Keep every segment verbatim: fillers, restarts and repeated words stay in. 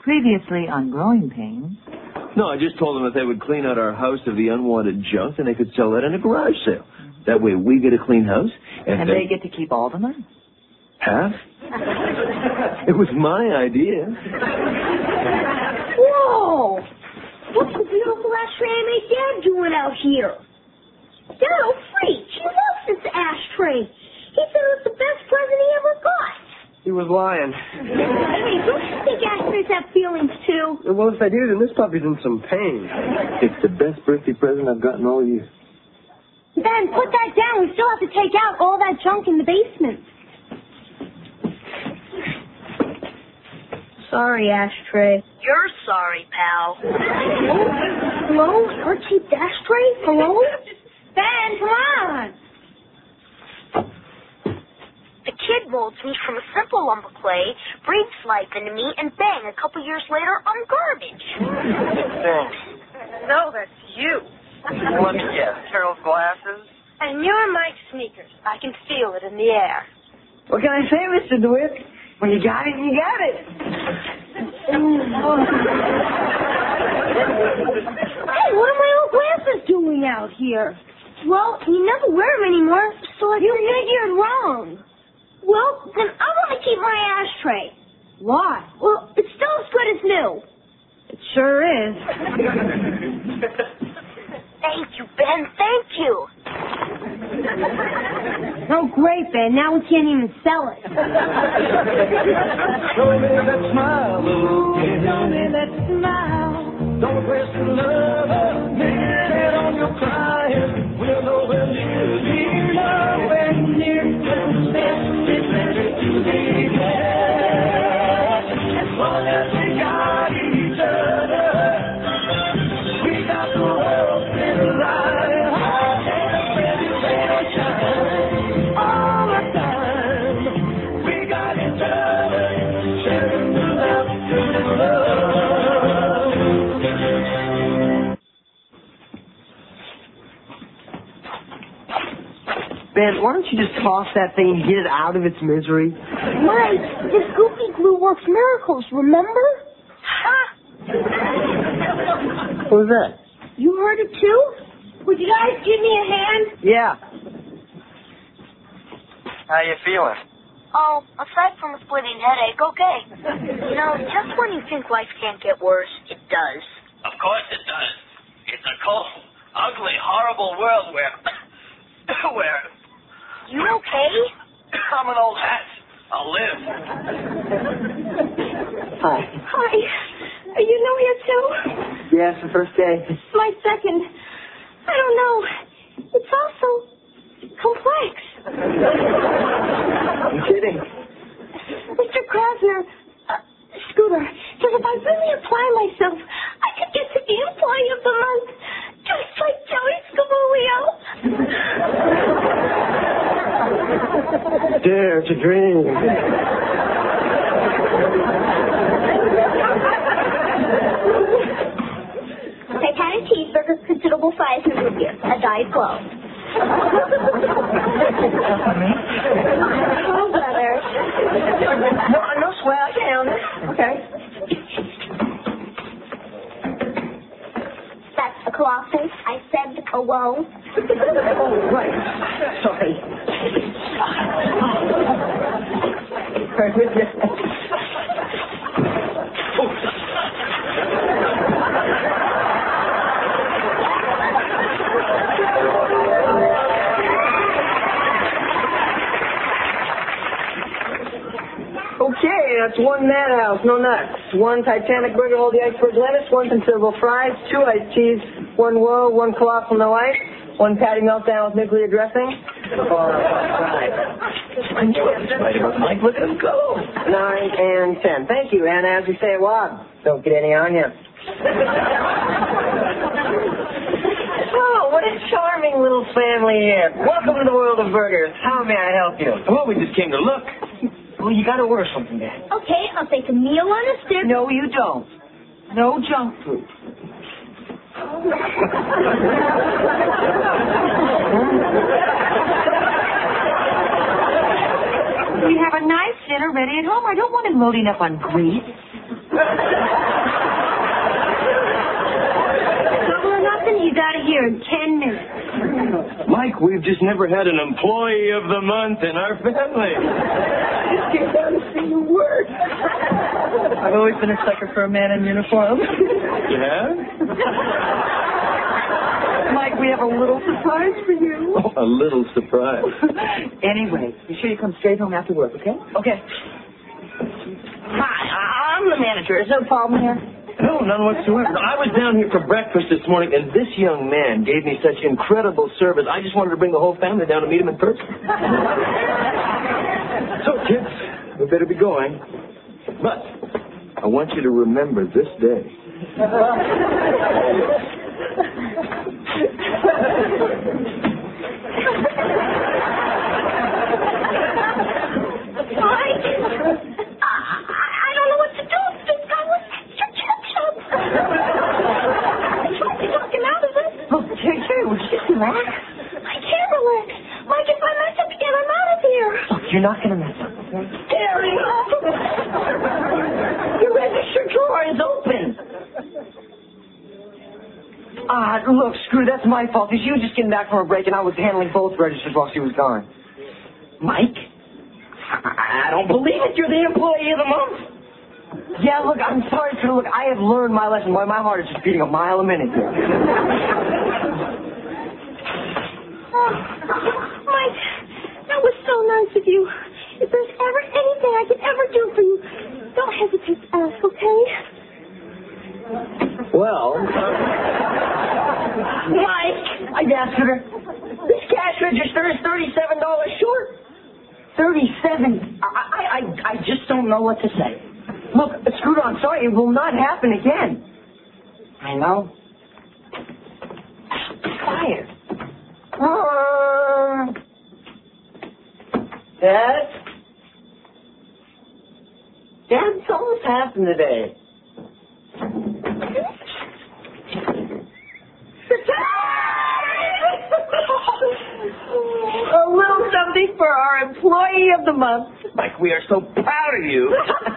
Previously on Growing Pains. No, I just told them that they would clean out our house of the unwanted junk and they could sell that in a garage sale. That way we get a clean house. And, and they... they get to keep all the money. Half? It was my idea. Whoa! What's the beautiful ashtray I made Dad doing out here? Dad, oh freak! He loves this ashtray. He said it was the best present he ever got. He was lying. Hey, don't you think ashtrays have feelings too? Well, if they do, then this puppy's in some pain. It's the best birthday present I've gotten all year. Ben, put that down. We still have to take out all that junk in the basement. Sorry, ashtray. You're sorry, pal. Oh, hello? Your cheap ashtray? Hello? Ben, come on. The kid molds me from a simple lump of clay, breathes life into me, and bang, a couple years later, I'm garbage. Thanks. No, that's you. Let me guess. Carol's glasses? And you're Mike's sneakers. I can feel it in the air. What can I say, Mister DeWitt? When you got it, you got it. Hey, what are my old glasses doing out here? Well, you never wear them anymore, so I you figured wrong. Well, then I want to keep my ashtray. Why? Well, it's still as good as new. It sure is. Thank you, Ben. Thank you. Oh, great, Ben. Now we can't even sell it. Show me that smile, show me that smile. Don't press the lover, minute on your crying. We'll know when you'll be loving near to it's better to be there. As long as we got each other, we got the world in line. All the time, we got each other, sharing the love, the love. Ben, why don't you just toss that thing and get it out of its misery? Mike, this goopy glue works miracles, remember? Ha! What was that? You heard it too? Would you guys give me a hand? Yeah. How you feeling? Oh, aside from a splitting headache, okay. You know, just when you think life can't get worse, it does. Of course it does. It's a cold, ugly, horrible world where... where... You okay? I'm an old hat. I'll live. Hi. Hi. Are you new here too? Yeah, it's the first day. It's my second. I don't know. It's also complex. I'm kidding. Mister Krasner, uh, Scooter, says if I really apply myself, I could get to be Employee of the Month, just like Joey Scavulio. Dare to dream. Titanic cheeseburger, considerable size, and root beer. A diet glow. Oh, brother. No, no sweat. I can handle it. Okay. That's the Colossus. I said alone. Oh, right. Sorry. Right with you. Okay, that's one madhouse, no nuts. One Titanic burger, all the iceberg lettuce, one considerable fries, two iced teas, one Whoa, one colossal no ice, one patty meltdown with nuclear dressing. All right. Mike, look at him go. Nine and ten. Thank you, and as we say at Wob, don't get any on you. Oh, what a charming little family here. Welcome to the world of burgers. How may I help you? Well, we just came to look. Well, you gotta order something, Dad. Okay, I'll take a meal on a stick. No, you don't. No junk food. We have a nice dinner ready at home. I don't want him loading up on grease. and he's out of here in ten minutes. Mike, we've just never had an employee of the month in our family. I just came down to see you work. I've always been a sucker for a man in uniform. You have? Mike, we have a little surprise for you. Oh, a little surprise. Anyway, be sure you come straight home after work, okay? Okay. Hi, I'm the manager. Is there a problem here? No, none whatsoever. I was down here for breakfast this morning, and this young man gave me such incredible service. I just wanted to bring the whole family down to meet him in person. So, kids, we better be going. But I want you to remember this day. Mike, I, I don't know what to do. This guy was extra ketchup. I tried to talk him out of it. Look, Terry, Terry, would you just relax? I can't relax. Mike, if I mess up again, I'm out of here. Look, you're not going to mess up, okay? Terry, Your register drawer is open. Ah, look, screw, that's my fault. Because she was just getting back from her break, and I was handling both registers while she was gone. Mike? I don't believe it. You're the employee of the month. Yeah, look, I'm sorry, sir. Look, I have learned my lesson. Boy, my heart is just beating a mile a minute here. Oh, Mike, that was so nice of you. If there's ever anything I could ever do for you, don't hesitate to ask, okay? Well, Mike, I asked her. This cash register is thirty-seven dollars short. thirty-seven. I, I, I, I just don't know what to say. Look, Scooter, I'm sorry. It will not happen again. I know. Quiet. Uh, Dad? Dad, something's happened today. A little something for our employee of the month. Mike, we are so proud of you.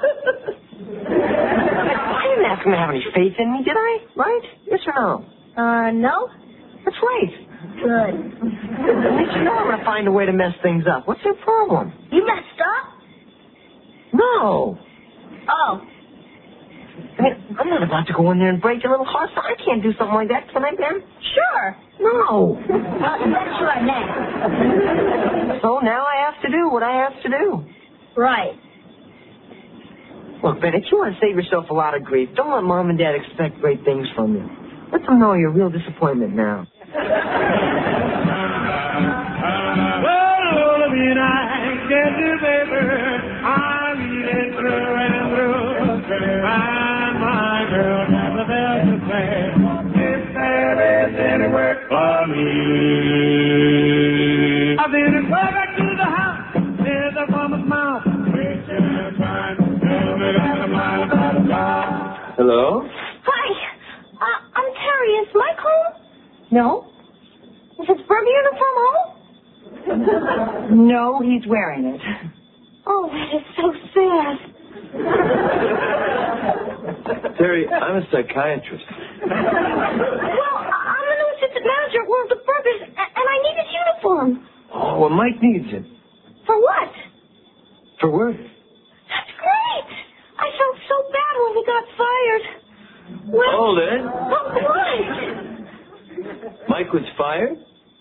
I didn't ask him to have any faith in me, did I? Right? Yes or no? Uh, no? That's right. Good. At least you know I'm going to find a way to mess things up. What's your problem? You messed up? No. Oh. I mean, I'm not about to go in there and break your little heart. I can't do something like that, can I, Ben? Sure. No. Uh, that's what I meant. So now I have to do what I have to do. Right. Look, Ben, if you want to save yourself a lot of grief, don't let Mom and Dad expect great things from you. Let them know you're a real disappointment now. Well, all of you and I get you, baby. I'm eating through and through. And my girl never fails to say, if there is any work for me. I've been to go back to the house, near the woman's mouth. Hello? Hi. Uh, I'm Terry. Is Mike home? No? Is his burger uniform home? No, he's wearing it. Oh, that is so sad. Terry, I'm a psychiatrist. Well, I'm the new assistant manager at one of the burgers, a- and I need his uniform. Oh, well, Mike needs it. For what? For work. That's great. I felt so bad when he got fired. Well, Hold it. oh, what? Mike was fired?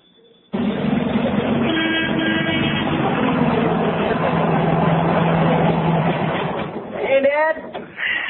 Hey, Dad.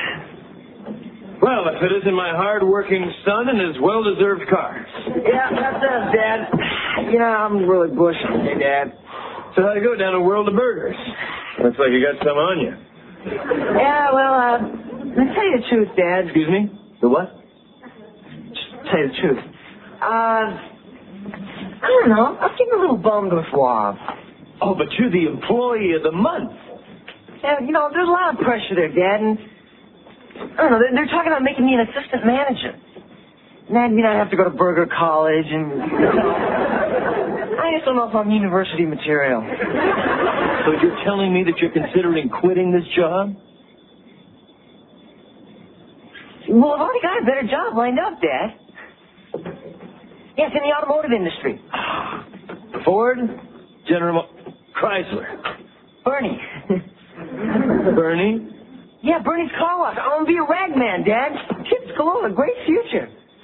Well, if it isn't my hard-working son and his well-deserved car. Yeah, that's us, Dad. You know, I'm really bushing. Hey, Dad. So how'd it go down at World of Burgers? Looks like you got some on you. Yeah, well, uh, to tell you the truth, Dad. Excuse me? The what? Just to tell you the truth. Uh, I don't know. I'm getting a little bummed with Wob. Oh, but you're the employee of the month. Yeah, you know, there's a lot of pressure there, Dad, and I don't know, they're, they're talking about making me an assistant manager. And that means I'd have to go to Burger College, and you know, I just don't know if I'm university material. So you're telling me that you're considering quitting this job? Well, I've already got a better job lined up, Dad. Yes, in the automotive industry. Ford, General Mo- Chrysler. Bernie. Bernie? Yeah, Bernie's car wash. I want to be a rag man, Dad. Kids galore, a great future.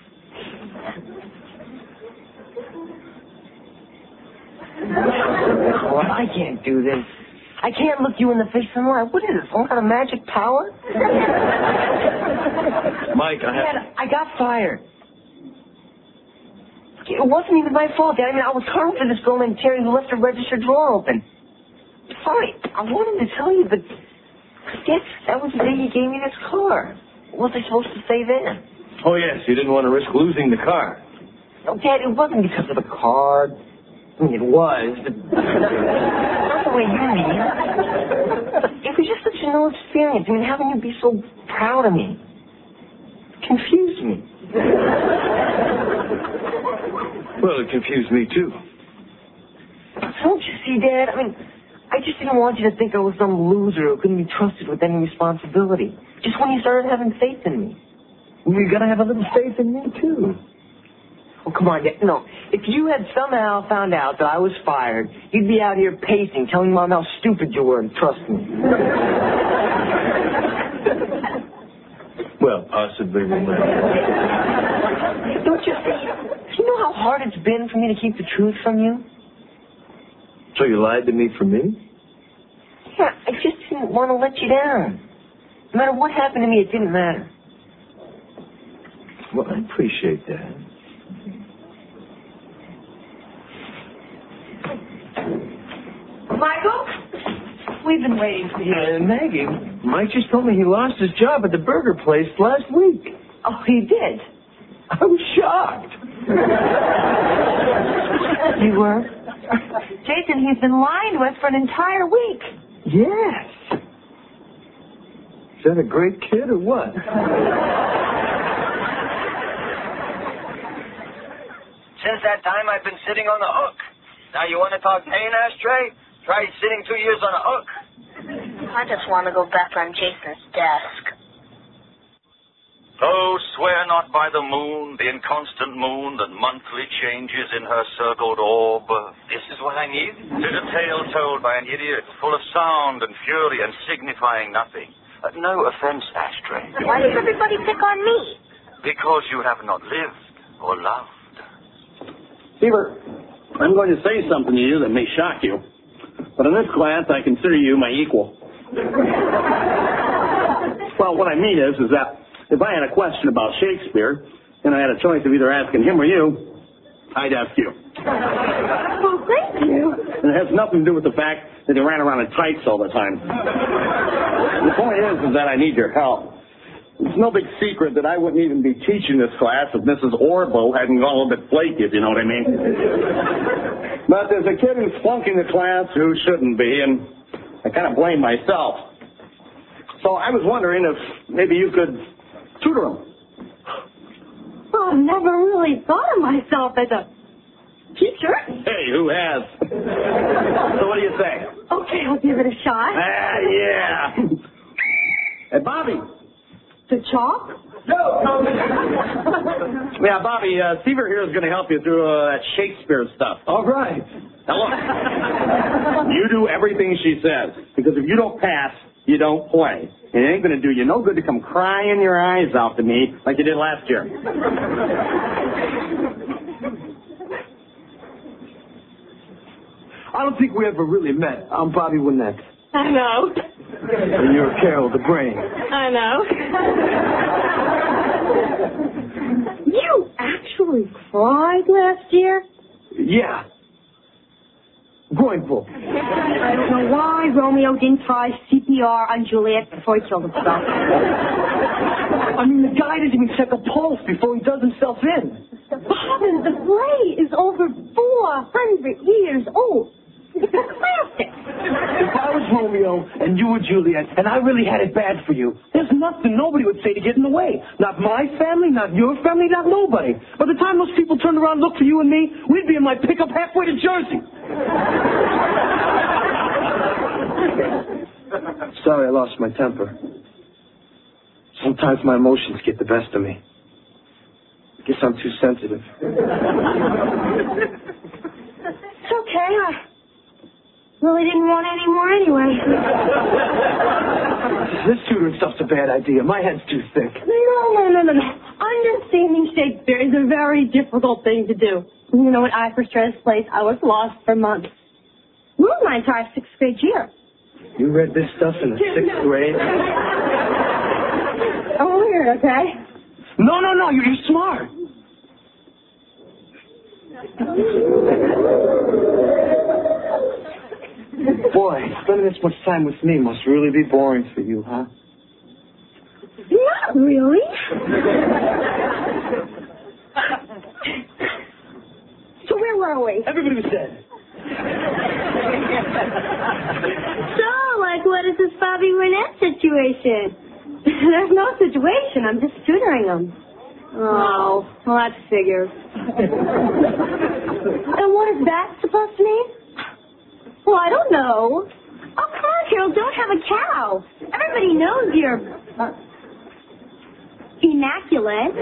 Well, I can't do this. I can't look you in the face and lie. What is this? Some kind of magic power? Mike, I have... Dad, I got fired. It wasn't even my fault, Dad. I mean, I was calling for this girl named Terry who left her register drawer open. Sorry, I wanted to tell you, but Dad, that was the day you gave me this car. What was I supposed to say then? Oh, yes, you didn't want to risk losing the car. No, Dad, it wasn't because of the car. I mean, it was, but not the way you mean. It was just such a new experience. I mean, having you be so proud of me confused me. Well, it confused me, too. Don't you see, Dad? I mean, I just didn't want you to think I was some loser who couldn't be trusted with any responsibility. Just when you started having faith in me. Well, you gotta have a little faith in me, too. Oh, come on, Dad. No, if you had somehow found out that I was fired, you'd be out here pacing, telling Mom how stupid you were, and trust me. Well, possibly. Don't you see? Do you know how hard it's been for me to keep the truth from you? So you lied to me for me? Yeah, I just didn't want to let you down. No matter what happened to me, it didn't matter. Well, I appreciate that. Michael? We've been waiting for you. Uh, Maggie, Mike just told me he lost his job at the burger place last week. Oh, he did? I was shocked. You were? Jason, he's been lying to us for an entire week. Yes. Is that a great kid or what? Since that time, I've been sitting on the hook. Now you want to talk pain, Ashtray? Try sitting two years on a hook. I just want to go back on Jason's desk. Oh, swear not by the moon, the inconstant moon that monthly changes in her circled orb. This is what I need? Tis a tale told by an idiot, full of sound and fury and signifying nothing. Uh, no offense, Ashtray. Why does everybody pick on me? Because you have not lived or loved. Seaver, I'm going to say something to you that may shock you. But in this class, I consider you my equal. Well, what I mean is, is that if I had a question about Shakespeare, and I had a choice of either asking him or you, I'd ask you. Well, thank you. And it has nothing to do with the fact that he ran around in tights all the time. The point is, is that I need your help. It's no big secret that I wouldn't even be teaching this class if Missus Orbo hadn't gone a little bit flaky, if you know what I mean. But there's a kid who's flunking the class who shouldn't be, and I kind of blame myself. So I was wondering if maybe you could tutor him. Well, I've never really thought of myself as a teacher. Hey, who has? So what do you say? Okay, I'll give it a shot. Ah, yeah. Hey, Bobby. To chalk? No. Yeah, Bobby, uh, Seaver here is going to help you through uh, that Shakespeare stuff. All right. Now, look. You do everything she says, because if you don't pass, you don't play. And it ain't going to do you no good to come crying your eyes out to me like you did last year. I don't think we ever really met. I'm Bobby Winnett. I know. And you're Carol the Brain. I know. You actually cried last year? Yeah. Groinful. I don't know why Romeo didn't try C P R on Juliet before he killed himself. I mean, the guy doesn't even check a pulse before he does himself in. Robin, the play is over four hundred years old. It's a classic. If I was Romeo and you were Juliet and I really had it bad for you, there's nothing nobody would say to get in the way. Not my family, not your family, not nobody. By the time those people turned around and looked for you and me, we'd be in my pickup halfway to Jersey. Sorry, I lost my temper. Sometimes my emotions get the best of me. Guess I'm too sensitive. It's okay. I really didn't want any more anyway. This tutoring stuff's a bad idea. My head's too thick. No, no, no, no, no. Understanding Shakespeare is a very difficult thing to do. You know, when I first tried this place, I was lost for months. Well, my entire sixth grade year. You read this stuff in the sixth grade? Oh, weird, okay? No, no, no. You're, you're smart. Boy, spending this much time with me must really be boring for you, huh? Not really. So where were we? Everybody was dead. So, like, what is this Bobby Winnett situation? There's no situation. I'm just tutoring them. Oh, well, that figures. And what is that supposed to mean? Well, I don't know. Oh, come on, Carol, don't have a cow. Everybody knows you're uh, immaculate.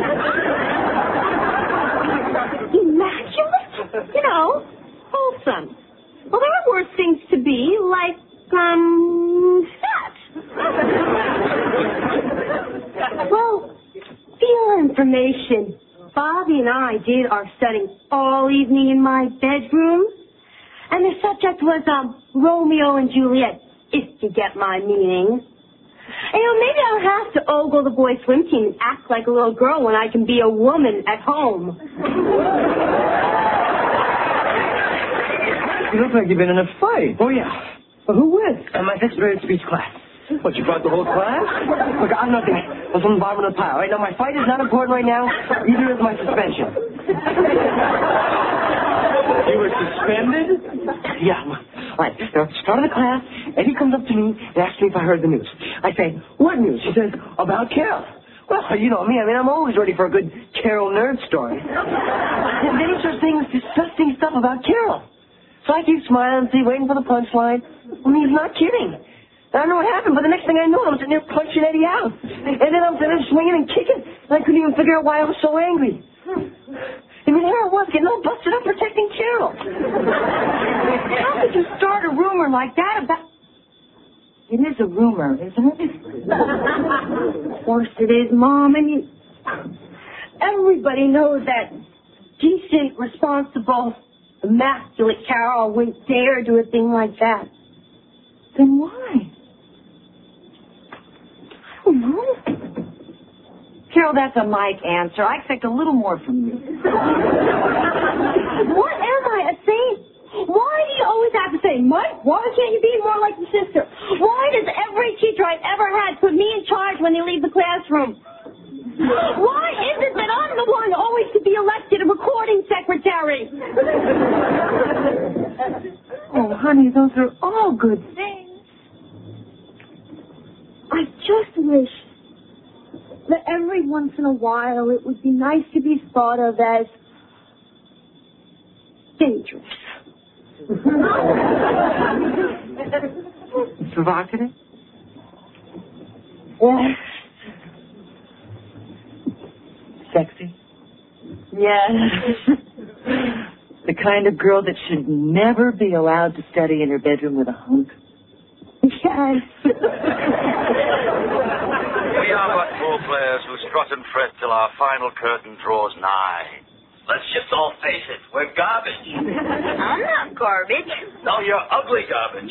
Immaculate? You know, wholesome. Well, there are worse things to be, like, um, fat. Well, for your information, Bobby and I did our studying all evening in my bedroom. And the subject was, um, Romeo and Juliet, if you get my meaning. And, you know, maybe I'll have to ogle the boys' swim team and act like a little girl when I can be a woman at home. You look like you've been in a fight. Oh, yeah. Well, who wins? Uh, my sixth grade speech class. What, you brought the whole class? Look, I'm nothing. I was on the bottom of the pile. Right now, my fight is not important right now. Neither is my suspension. You were suspended? Yeah. All right. Now, at the start of the class, Eddie comes up to me and asks me if I heard the news. I say, what news? She says, about Carol. Well, you know me. I mean, I'm always ready for a good Carol nerd story. And then he starts saying this disgusting stuff about Carol. So I keep smiling, see, waiting for the punchline. I mean, he's not kidding. I don't know what happened, but the next thing I know, I'm sitting there punching Eddie out. And then I'm sitting there swinging and kicking, and I couldn't even figure out why I was so angry. I mean, here I was, getting all busted up protecting Carol. How could you start a rumor like that about... It is a rumor, isn't it? Of course it is, Mom. I mean, everybody knows that decent, responsible, immaculate Carol wouldn't dare do a thing like that. Then why? I don't know. Carol, that's a Mike answer. I expect a little more from you. What am I, a saint? Why do you always have to say, Mike, why can't you be more like your sister? Why does every teacher I've ever had put me in charge when they leave the classroom? Why is it that I'm the one always to be elected a recording secretary? Oh, honey, those are all good things. I just wish that every once in a while it would be nice to be thought of as dangerous. Provocative? Yes. Sexy? Yes. The kind of girl that should never be allowed to study in her bedroom with a hunk? Yes. We are but ball players who strut and fret till our final curtain draws nigh. Let's just all face it. We're garbage. I'm not garbage. No, you're ugly garbage.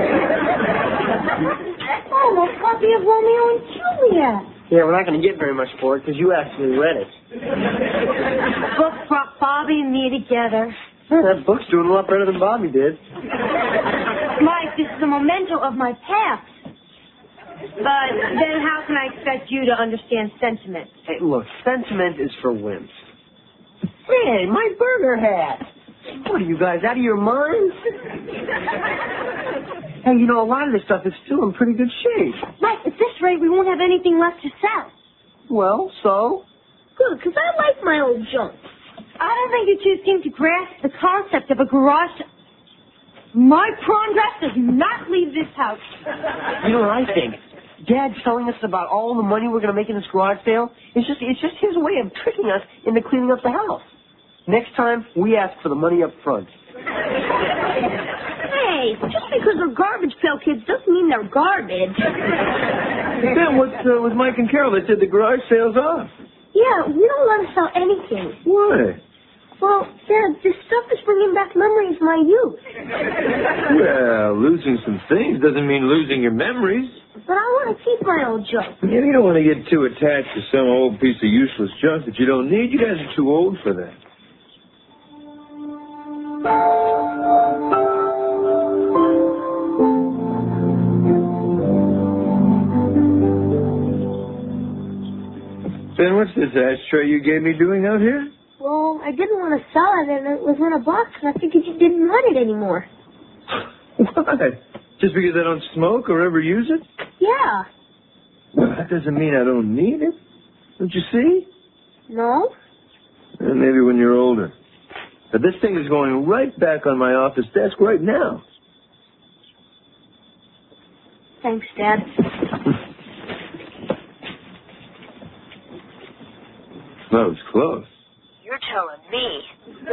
Oh, a copy of Romeo and Juliet. Yeah, we're not going to get very much for it because you actually read it. Book brought Bobby and me together. Yeah, that book's doing a lot better than Bobby did. Mike, this is a memento of my past. But then how can I expect you to understand sentiment? Hey, look, sentiment is for wimps. Hey, my burger hat. What are you guys, out of your minds? Hey, you know, a lot of this stuff is still in pretty good shape. Mike, at this rate, we won't have anything left to sell. Well, so? Good, because I like my old junk. I don't think you two seem to grasp the concept of a garage. My prom dress does not leave this house. You know what I think? Dad telling us about all the money we're going to make in this garage sale. It's just, it's just his way of tricking us into cleaning up the house. Next time, we ask for the money up front. Hey, just because they're garbage pail kids doesn't mean they're garbage. Then what's uh, with Mike and Carol? They said the garage sale's off. Yeah, we don't let us sell anything. Why? Well, Dad, this stuff is bringing back memories of my youth. Well, losing some things doesn't mean losing your memories. But I want to keep my old junk. Yeah, you don't want to get too attached to some old piece of useless junk that you don't need. You guys are too old for that. Ben, what's this ashtray you gave me doing out here? Well, I didn't want to sell it, and it was in a box, and I figured you didn't want it anymore. Why? Just because I don't smoke or ever use it? Yeah. Well, that doesn't mean I don't need it. Don't you see? No? Well, maybe when you're older. But this thing is going right back on my office desk right now. Thanks, Dad. That was close. You're telling me.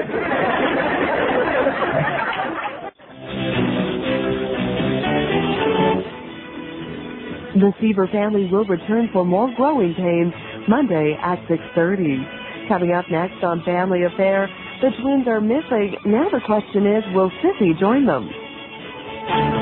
The Seaver family will return for more Growing Pains Monday at six thirty. Coming up next on Family Affair, the twins are missing. Now the question is, will Sissy join them?